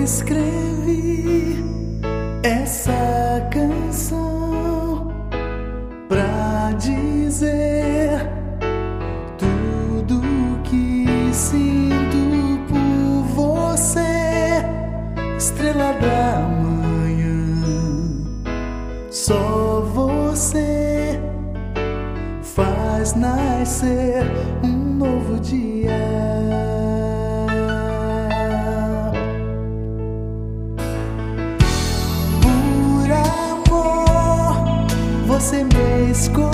escrevi essa canção pra dizer tudo que sinto por você, estrela da manhã. Só você faz nascer um novo dia. Você me escolheu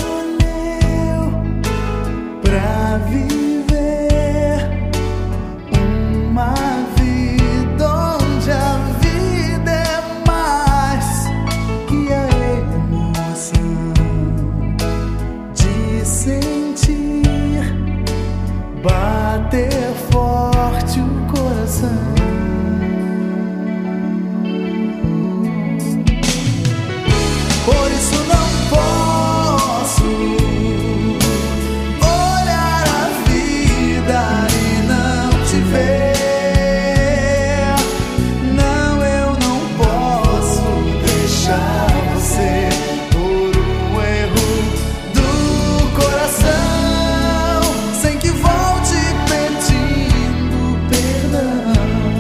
pra viver uma vida onde a vida é mais que a emoção de sentir bater forte o coração. Por isso não posso olhar a vida e não te ver. Não, eu não posso deixar você por um erro do coração, sem que volte pedindo perdão.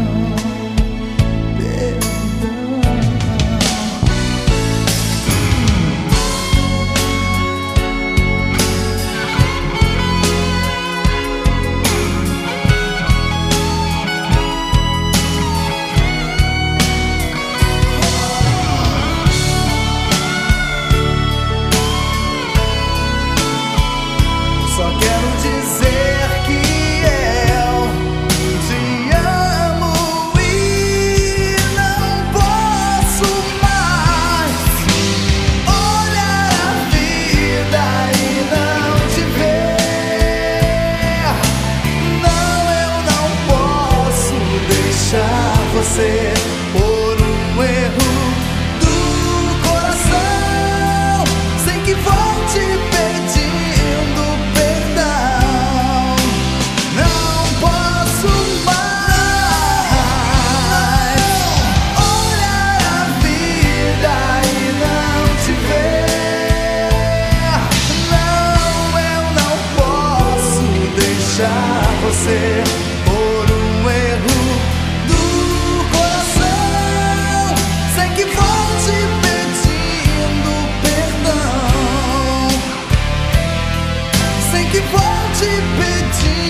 Só quero dizer que eu te amo e não posso mais olhar a vida e não te ver. Não, eu não posso deixar você por um erro do coração, sem que volte pedindo perdão. Não posso mais olhar a vida e não te ver. Não, eu não posso deixar você por um erro do coração, sem que volte pedindo perdão, sem que volte pedindo